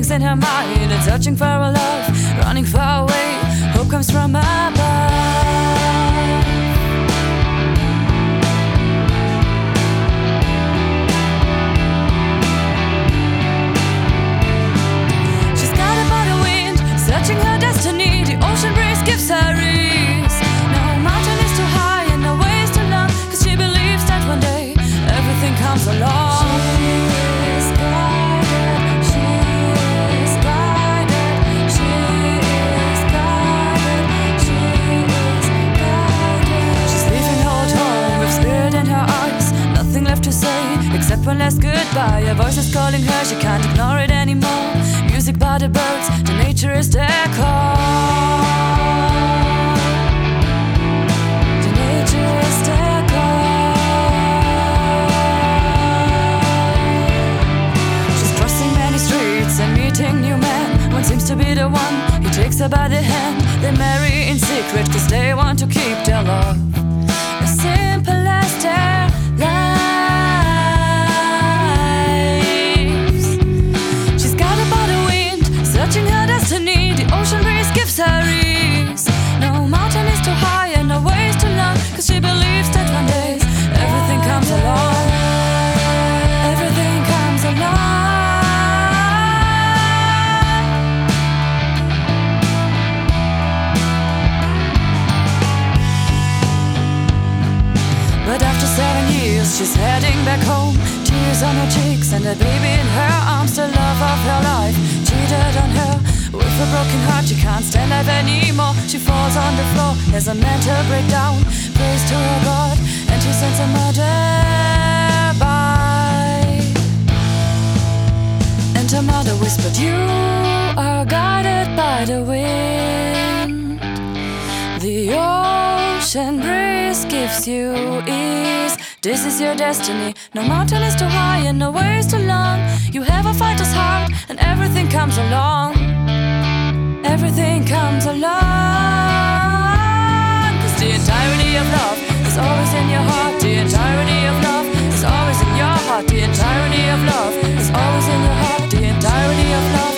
things in her mind and searching for a love, running far away. Hope comes from above. She's guided by the wind, searching her destiny. The ocean breeze gives her ease. No mountain is too high and no way is too long, 'cause she believes that one day everything comes along. Except one last goodbye, a voice is calling her, she can't ignore it anymore. Music by the birds, the nature is their call. The nature is their call. She's crossing many streets and meeting new men. One seems to be the one, he takes her by the hand. They marry in secret 'cause they want to keep their love as simple as their life. Searching her destiny, the ocean breeze gives her ease. No mountain is too high and no way is too long, 'cause she believes that one day everything comes along. Everything comes along. But after 7 years she's heading back home. Tears on her cheeks and a baby in her arms. The love of her life cheated on her. With a broken heart she can't stand life anymore. She falls on the floor, has a mental breakdown. Prays to her God and she sends her mother by. And her mother whispered, "You are guided by the wind. The ocean breeze gives you ease. This is your destiny. No mountain is too high and no way is too long. You have a fighter's heart and everything comes along. Everything comes along. 'Cause the entirety of love is always in your heart. The entirety of love is always in your heart. The entirety of love is always in your heart. The entirety of love